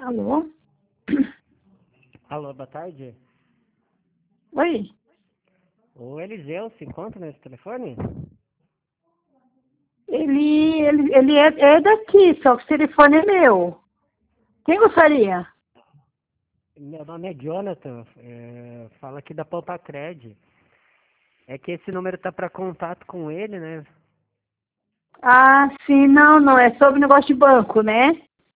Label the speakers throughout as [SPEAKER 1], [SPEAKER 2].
[SPEAKER 1] Alô?
[SPEAKER 2] Alô, boa tarde.
[SPEAKER 1] Oi?
[SPEAKER 2] O Eliseu se encontra nesse telefone?
[SPEAKER 1] Ele é daqui, só que o telefone é meu. Quem gostaria?
[SPEAKER 2] Meu nome é Jonathan, fala aqui da Pampacred. É que esse número tá para contato com ele, né?
[SPEAKER 1] Ah, sim, não, é sobre negócio de banco, né?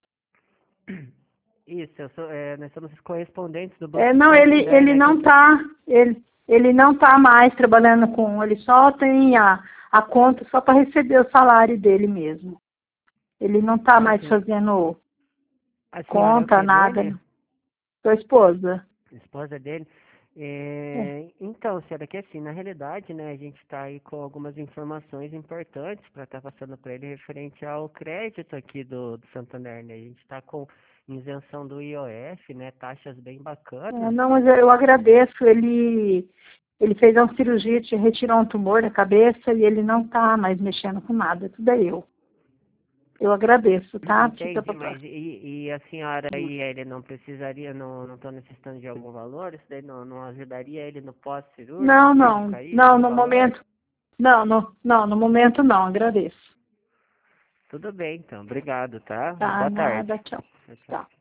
[SPEAKER 2] Isso, nós somos os correspondentes do
[SPEAKER 1] É,
[SPEAKER 2] Banco
[SPEAKER 1] não,
[SPEAKER 2] Santander,
[SPEAKER 1] ele
[SPEAKER 2] né?
[SPEAKER 1] não tá, ele não tá mais trabalhando com, ele só tem a conta só para receber o salário dele mesmo. Ele não tá
[SPEAKER 2] Ah,
[SPEAKER 1] mais fazendo
[SPEAKER 2] a senhora é o
[SPEAKER 1] conta,
[SPEAKER 2] que
[SPEAKER 1] nada.
[SPEAKER 2] dele?
[SPEAKER 1] Sua esposa.
[SPEAKER 2] Esposa dele?
[SPEAKER 1] É.
[SPEAKER 2] Então, senhora, que assim, na realidade, né, a gente está aí com algumas informações importantes para estar passando para ele referente ao crédito aqui do Santander, né? A gente está com isenção do IOF, né, taxas bem
[SPEAKER 1] É,
[SPEAKER 2] bacanas.
[SPEAKER 1] não, mas eu agradeço. Ele fez uma cirurgia, retirou um tumor da cabeça e ele não está mais mexendo com nada. Tudo é eu. Eu agradeço, tá? Fica
[SPEAKER 2] Entendi,
[SPEAKER 1] pra
[SPEAKER 2] mas
[SPEAKER 1] próxima.
[SPEAKER 2] e a senhora e ele não precisaria, não estão necessitando de algum valor? Isso daí não ajudaria ele no
[SPEAKER 1] Não,
[SPEAKER 2] pós-cirúrgico
[SPEAKER 1] não,
[SPEAKER 2] aí,
[SPEAKER 1] não,
[SPEAKER 2] algum
[SPEAKER 1] no
[SPEAKER 2] valor?
[SPEAKER 1] momento. Não, no momento não, agradeço.
[SPEAKER 2] Tudo bem, então. Obrigado, tá?
[SPEAKER 1] Tá,
[SPEAKER 2] Boa tarde.
[SPEAKER 1] nada, tchau.
[SPEAKER 2] Tchau, tchau.
[SPEAKER 1] Tchau.